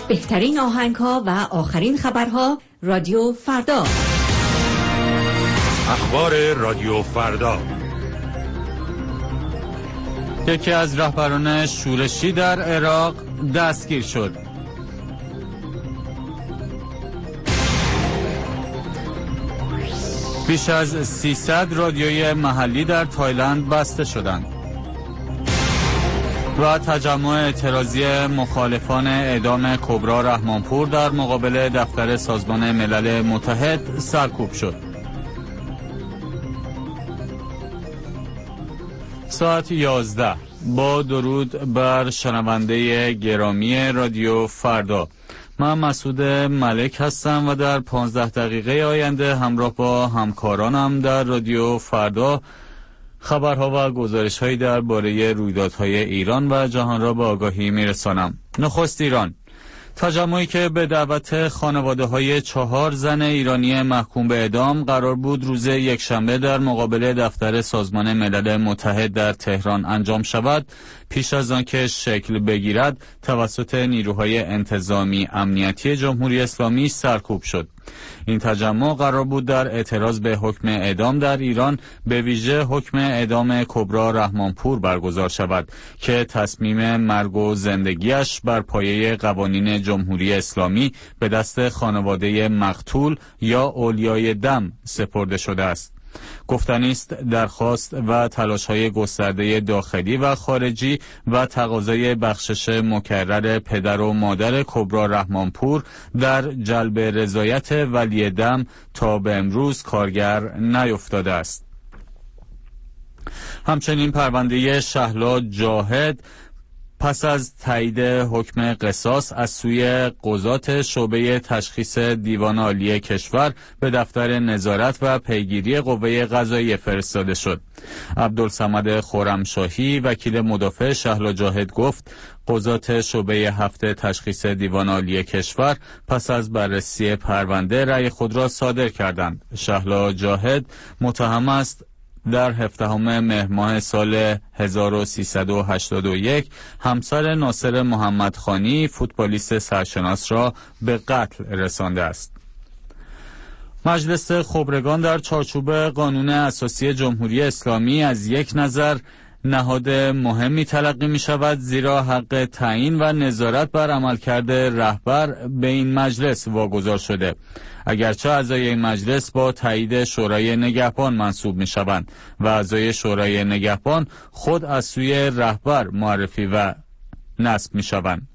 بهترین آهنگ‌ها و آخرین خبرها رادیو فردا. اخبار رادیو فردا. یکی از رهبران شورشی در عراق دستگیر شد. بیش از 300 رادیوی محلی در تایلند بسته شدند. و تجمع اعتراضی مخالفان اعدام کبرا رحمانپور در مقابل دفتر سازمان ملل متحد سرکوب شد. ساعت 11 با درود بر شنونده گرامی رادیو فردا. من مسعود ملک هستم و در 15 دقیقه آینده همراه با همکارانم در رادیو فردا خبرها و گزارش‌هایی درباره رویدادهای ایران و جهان را به آگاهی می‌رسانم. نخست ایران. تجمعی که به دعوت خانواده‌های 4 زن ایرانی محکوم به اعدام قرار بود روز یکشنبه در مقابل دفتر سازمان ملل متحد در تهران انجام شود، پیش از آنکه شکل بگیرد توسط نیروهای انتظامی امنیتی جمهوری اسلامی سرکوب شد. این تجمع قرار بود در اعتراض به حکم اعدام در ایران، به ویژه حکم اعدام کبرا رحمانپور برگزار شود که تصمیم مرگ و زندگیش بر پایه قوانین جمهوری اسلامی به دست خانواده مقتول یا اولیای دم سپرده شده است. گفتنی است درخواست و تلاش‌های گسترده داخلی و خارجی و تقاضای بخشش مکرر پدر و مادر کبرا رحمانپور در جلب رضایت ولی دم تا به امروز کارگر نیفتاده است. همچنین پرونده شهلا جاهد پس از تایید حکم قصاص از سوی قضات شعبه تشخیص دیوان عالی کشور به دفتر نظارت و پیگیری قوه قضاییه فرستاده شد. عبدالصمد خرمشاهی وکیل مدافع شهلا جاهد گفت قضات شعبه 7 تشخیص دیوان عالی کشور پس از بررسی پرونده رأی خود را صادر کردند. شهلا جاهد متهم است در 17 مهر ماه سال 1381 همسر ناصر محمدخانی فوتبالیست سرشناس را به قتل رسانده است. مجلس خبرگان در چارچوب قانون اساسی جمهوری اسلامی از یک نظر نهاد مهمی تلقی می شود، زیرا حق تعیین و نظارت بر عملکرد رهبر به این مجلس واگذار شده، اگرچه اعضای این مجلس با تایید شورای نگهبان منصوب می شوند و اعضای شورای نگهبان خود از سوی رهبر معرفی و نصب می شوند.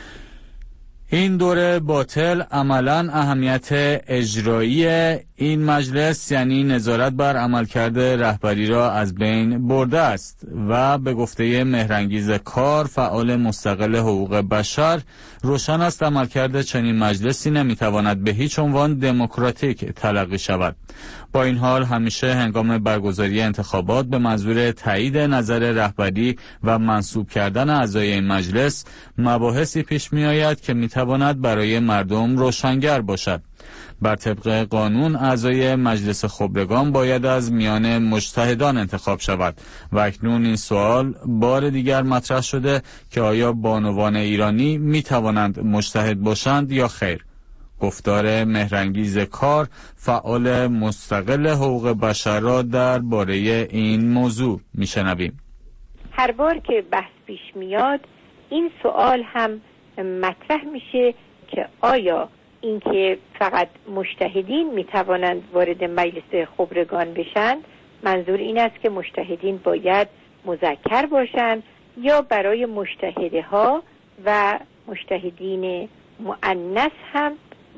این دور باطل عملاً اهمیت اجرایی این مجلس یعنی نظارت بر عملکرد رهبری را از بین برده است و به گفته مهرانگیز کار فعال مستقل حقوق بشر روشن است عملکرد چنین مجلسی نمیتواند به هیچ عنوان دموکراتیک تلقی شود. با این حال همیشه هنگام برگزاری انتخابات به منظور تایید نظر رهبری و منصوب کردن اعضای این مجلس مباحثی پیش می آید که می تواند برای مردم روشنگر باشد. بر طبق قانون اعضای مجلس خبرگان باید از میان مجتهدان انتخاب شود و اکنون این سوال بار دیگر مطرح شده که آیا بانوان ایرانی می توانند مجتهد باشند یا خیر. گفتار مهرانگیز کار فعال مستقل حقوق بشر را درباره این موضوع میشنویم. هر بار که بحث پیش میاد این سوال هم مطرح میشه که آیا اینکه فقط مجتهدین میتوانند وارد مجلس خبرگان بشند منظور این است که مجتهدین باید مذکر باشند یا برای مجتهده ها و مجتهدین مؤنث هم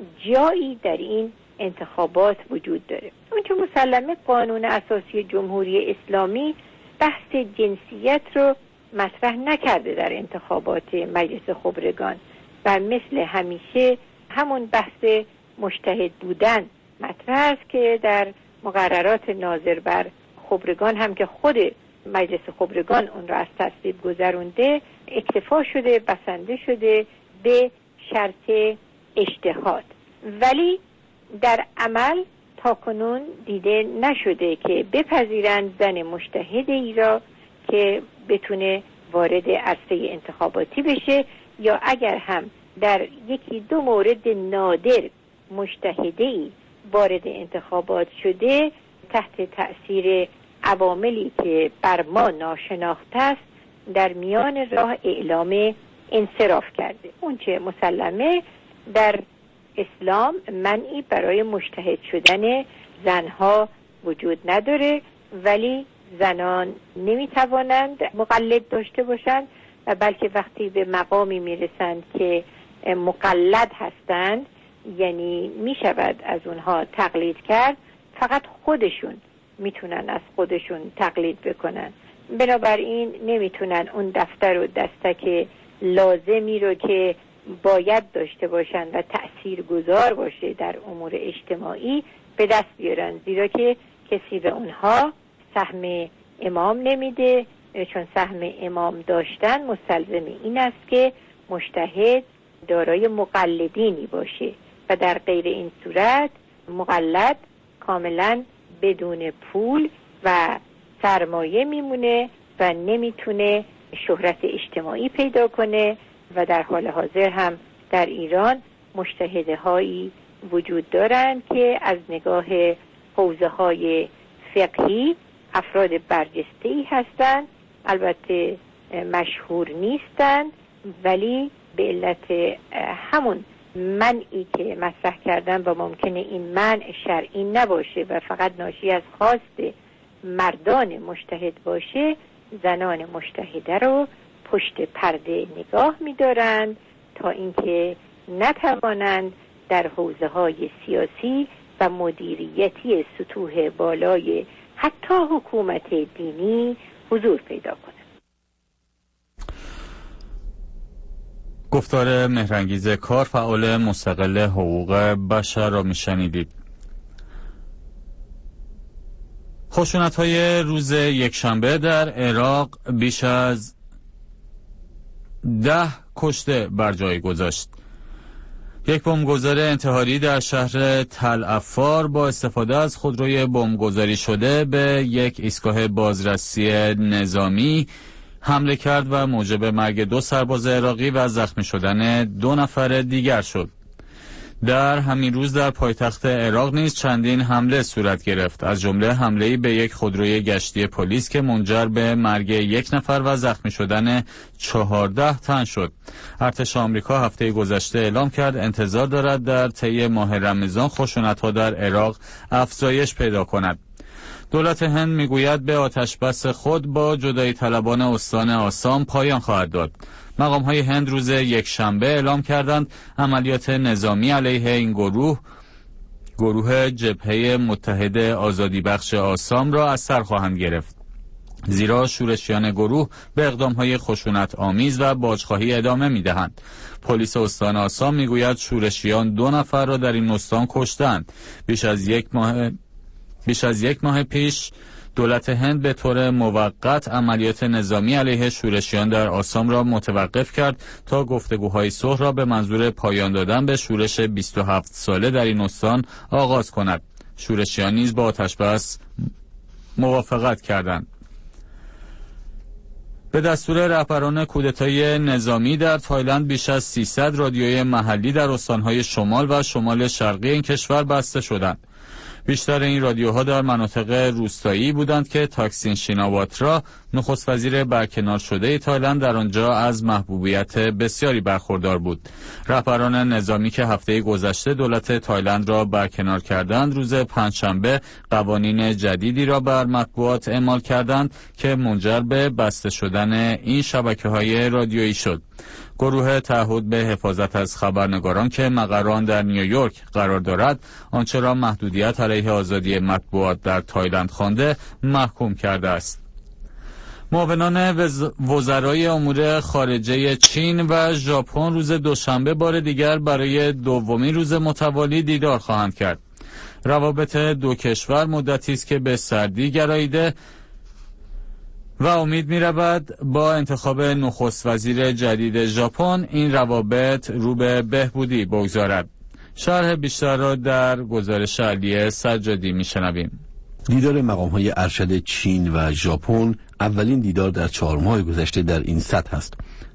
جایی در این انتخابات وجود داره. اونچه مسلمه قانون اساسی جمهوری اسلامی بحث جنسیت رو مطرح نکرده در انتخابات مجلس خبرگان و مثل همیشه همون بحث مجتهد بودن مطرح است که در مقررات ناظر بر خبرگان هم که خود مجلس خبرگان اون را از تصویب گذرونده اکتفا شده، بسنده شده به شرط اجتهاد، ولی در عمل تاکنون دیده نشده که بپذیرند زن مجتهدی را که بتونه وارد عرصه انتخاباتی بشه، یا اگر هم در یکی دو مورد نادر مجتهدی وارد انتخابات شده تحت تأثیر عواملی که بر ما ناشناخته است در میان راه اعلام انصراف کرده. اون چه مسلمه در اسلام منعی برای مجتهد شدن زنها وجود نداره، ولی زنان نمیتوانند مقلد داشته باشند و بلکه وقتی به مقامی میرسند که مقلد هستند، یعنی میشود از اونها تقلید کرد، فقط خودشون میتونن از خودشون تقلید بکنن. بنابراین نمیتونن اون دفتر و دستک لازمی رو که باید داشته باشن و تأثیرگذار باشه در امور اجتماعی به دست بیارن، زیرا که کسی به اونها سهم امام نمیده، چون سهم امام داشتن مستلزم این است که مجتهد دارای مقلدینی باشه و در غیر این صورت مقلد کاملا بدون پول و سرمایه میمونه و نمیتونه شهرت اجتماعی پیدا کنه و در حال حاضر هم در ایران مجتهدهایی وجود دارند که از نگاه حوزه‌های فقهی افراد برجسته‌ای هستند، البته مشهور نیستند، ولی به علت همون منعی که مطرح کردن و ممکنه این منع شرعی نباشه و فقط ناشی از خواست مردان مجتهد باشه، زنان مجتهده رو پشت پرده نگاه می‌دارند تا اینکه نتوانند در حوزه‌های سیاسی و مدیریتی سطوح بالای حتی حکومت دینی حضور پیدا کنند. گفتار مهرانگیز کار، فعال مستقل حقوق بشر را میشنیدید. خشونت‌های روز یکشنبه در عراق بیش از 10 کشته بر جای گذاشت. یک بمبگذار انتحاری در شهر تل افار با استفاده از خودروی بمبگذاری شده به یک ایستگاه بازرسی نظامی حمله کرد و موجب مرگ 2 سرباز عراقی و زخمی شدن 2 نفر دیگر شد. در همین روز در پایتخت عراق نیز چندین حمله صورت گرفت، از جمله حمله‌ای به یک خودروی گشتی پلیس که منجر به مرگ 1 نفر و زخمی شدن 14 تن شد. ارتش آمریکا هفته گذشته اعلام کرد انتظار دارد در طی ماه رمضان خشونت‌ها در عراق افزایش پیدا کند. دولت هند میگوید به آتشبس خود با جدایی طلبان استان آسام پایان خواهد داد. مقام‌های هند روز یکشنبه اعلام کردند عملیات نظامی علیه این گروه جبهه متحد آزادی بخش آسام را از سر خواهند گرفت، زیرا شورشیان گروه به اقدام‌های خشونت آمیز و باجخواهی ادامه می‌دهند. پلیس استان آسام میگوید شورشیان 2 نفر را در این استان کشتند. بیش از یک ماه پیش دولت هند به طور موقت عملیات نظامی علیه شورشیان در آسام را متوقف کرد تا گفتگوهای صلح را به منظور پایان دادن به شورش 27 ساله در این استان آغاز کند. شورشیان نیز با آتشبس موافقت کردند. به دستور رهبران کودتای نظامی در تایلند بیش از 300 رادیوی محلی در استانهای شمال و شمال شرقی این کشور بسته شدند. بیشتر این رادیوها در مناطق روستایی بودند که تاکسین شیناواترا، نخست وزیر برکنار شده تایلند، در آنجا از محبوبیت بسیاری برخوردار بود. رهبران نظامی که هفته گذشته دولت تایلند را برکنار کردند، روز پنجشنبه قوانین جدیدی را بر مطبوعات اعمال کردند که منجر به بسته شدن این شبکه‌های رادیویی شد. گروه تعهد به حفاظت از خبرنگاران که مقران در نیویورک قرار دارد، آنچه را محدودیت علیه آزادی مطبوعات در تایلند خوانده، محکوم کرده است. معاونان وزرای امور خارجه چین و ژاپن روز دوشنبه بار دیگر برای دومین روز متوالی دیدار خواهند کرد. روابط دو کشور مدتی است که به سردی گراییده و امید می رود با انتخاب نخست وزیر جدید ژاپن این روابط رو به بهبودی بگذارد. شرح بیشتر را در گزارش علی سجادی می شنویم. دیدار مقام‌های ارشد چین و ژاپن اولین دیدار در 4 ماه گذشته در این سطح است.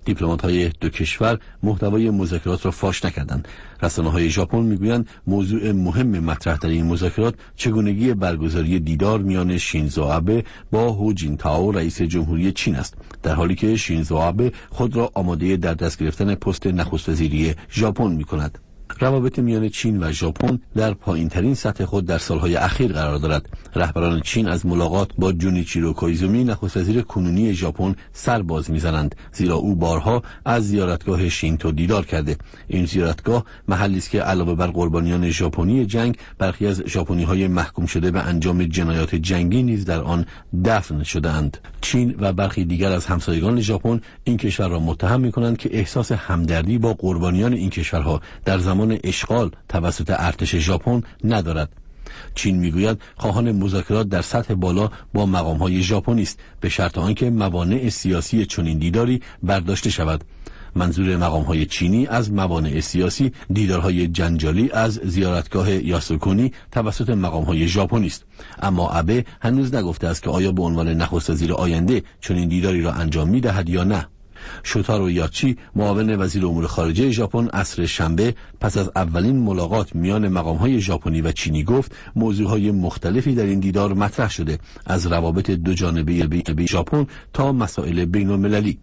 دیپلمات‌های دو کشور محتوای مذاکرات را فاش نکردند. رسانه‌های ژاپن میگویند موضوع مهم مطرح در این مذاکرات چگونگی برگزاری دیدار میان شینزو آبه با هو جینتائو رئیس جمهوری چین است، در حالی که شینزو آبه خود را آماده در دست گرفتن پست نخست وزیری ژاپن می‌کند. روابط میان چین و ژاپن در پایین‌ترین سطح خود در سالهای اخیر قرار دارد. رهبران چین از ملاقات با جونیچیرو کویزومی نخست وزیر کنونی ژاپن سر باز می‌زنند، زیرا او بارها از زیارتگاه شینتو دیدار کرده. این زیارتگاه محلی است که علاوه بر قربانیان ژاپنی جنگ، برخی از ژاپنی‌های محکوم شده به انجام جنایات جنگی نیز در آن دفن شده‌اند. چین و برخی دیگر از همسایگان ژاپن این کشور را متهم می‌کنند که احساس همدردی با قربانیان این کشورها در زمان اشغال توسط ارتش ژاپن ندارد. چین میگوید خواهان مذاکرات در سطح بالا با مقام‌های ژاپنی است، به شرط آنکه موانع سیاسی چنین دیداری برداشته شود. منظور مقام‌های چینی از موانع سیاسی دیدارهای جنجالی از زیارتگاه یاسوکونی توسط مقام‌های ژاپنی است. اما آبه هنوز نگفته است که آیا به عنوان نخست وزیر آینده چنین دیداری را انجام می‌دهد یا نه. شوتارو یاچی معاون وزیر امور خارجه ژاپن عصر شنبه پس از اولین ملاقات میان مقام‌های ژاپنی و چینی گفت موضوعهای مختلفی در این دیدار مطرح شده، از روابط دو جانبه ژاپن تا مسائل بین‌المللی.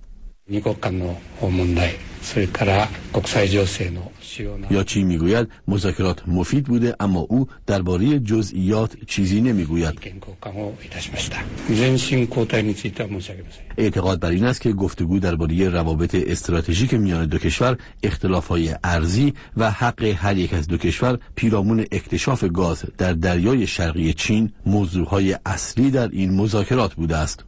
یاچی میگوید مذاکرات مفید بوده، اما او درباره جزئیات چیزی نمیگوید. اعتقاد بر این است که گفتگو درباره روابط استراتژیک میان دو کشور، اختلاف‌های ارضی و حق هر یک از دو کشور پیرامون اکتشاف گاز در دریای شرقی چین موضوعهای اصلی در این مذاکرات بوده است.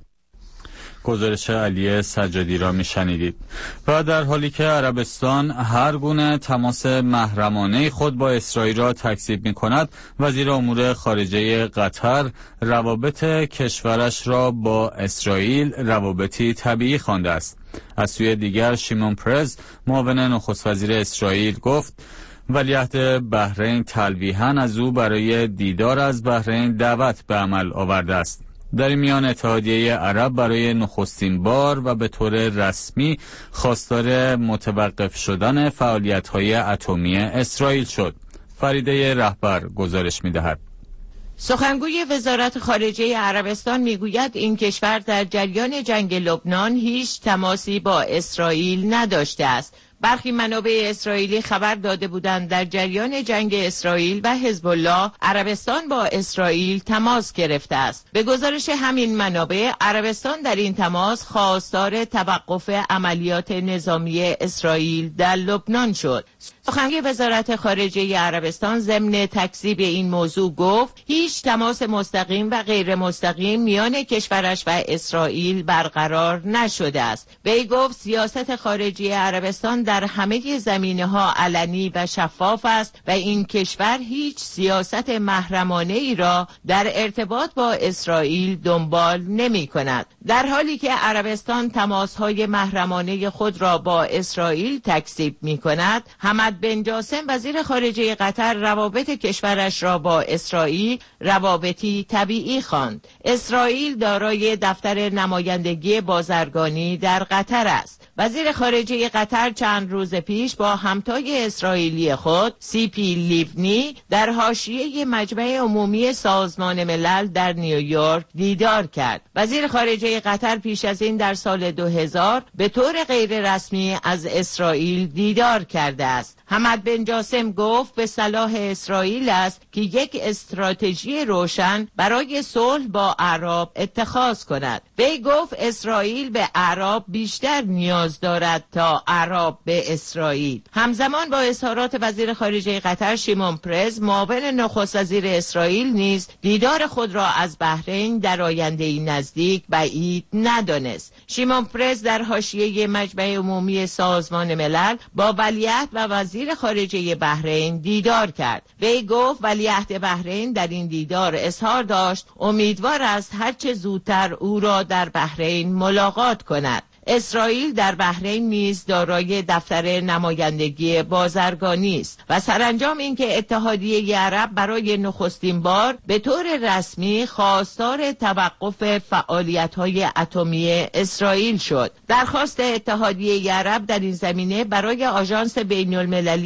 گزارش علی سجادی را میشنیدید. و در حالی که عربستان هر گونه تماس محرمانه خود با اسرائیل را تکذیب می کند، وزیر امور خارجه قطر روابط کشورش را با اسرائیل روابطی طبیعی خوانده است. از سوی دیگر شیمون پرز معاون نخست وزیر اسرائیل گفت ولیعهد بحرین تلویحاً از او برای دیدار از بحرین دعوت به عمل آورده است. در این میان اتحادیه عرب برای نخستین بار و به طور رسمی خواستار متوقف شدن فعالیت‌های اتمی اسرائیل شد. فریده رهبر گزارش می‌دهد. سخنگوی وزارت خارجه عربستان میگوید این کشور در جریان جنگ لبنان هیچ تماسی با اسرائیل نداشته است. برخی منابع اسرائیلی خبر داده بودند در جریان جنگ اسرائیل و حزب الله عربستان با اسرائیل تماس گرفته است. به گزارش همین منابع عربستان در این تماس خواستار توقف عملیات نظامی اسرائیل در لبنان شد. سخنگوی وزارت خارجه عربستان ضمن تکذیب این موضوع گفت هیچ تماس مستقیم و غیر مستقیم میان کشورش و اسرائیل برقرار نشده است. وی گفت سیاست خارجی عربستان در همه زمینه‌ها علنی و شفاف است و این کشور هیچ سیاست محرمانه ای را در ارتباط با اسرائیل دنبال نمی کند. در حالی که عربستان تماس‌های محرمانه خود را با اسرائیل تکذیب می کند، حمد بن جاسم وزیر خارجه قطر روابط کشورش را با اسرائیل روابطی طبیعی خواند. اسرائیل دارای دفتر نمایندگی بازرگانی در قطر است. وزیر خارجه قطر چند روز پیش با همتای اسرائیلی خود سیپی لیونی در حاشیه مجمع عمومی سازمان ملل در نیویورک دیدار کرد. وزیر خارجه قطر پیش از این در سال 2000 به طور غیر رسمی از اسرائیل دیدار کرده است. حمد بن جاسم گفت به صلاح اسرائیل است که یک استراتژی روشن برای صلح با اعراب اتخاذ کند. وی گفت اسرائیل به اعراب بیشتر نیاز دارد تا اعراب به اسرائیل. همزمان با اظهارات وزیر خارجه قطر شیمون پرز معاون نخست وزیر اسرائیل نیز دیدار خود را از بحرین در آینده نزدیک بعید ندانست. شیمون پرز در حاشیه مجمع عمومی سازمان ملل با ولیعهد و وزیر خارجه بحرین دیدار کرد. وی گفت ولیعهد بحرین در این دیدار اظهار داشت امیدوار است هرچه زودتر او را در بحرین ملاقات کند. اسرائیل در بحرین نیز دارای دفتر نمایندگی بازرگانی است و سرانجام اینکه اتحادیه عرب برای نخستین بار به طور رسمی خواستار توقف فعالیت‌های اتمی اسرائیل شد. درخواست اتحادیه عرب در این زمینه برای آژانس بین‌المللی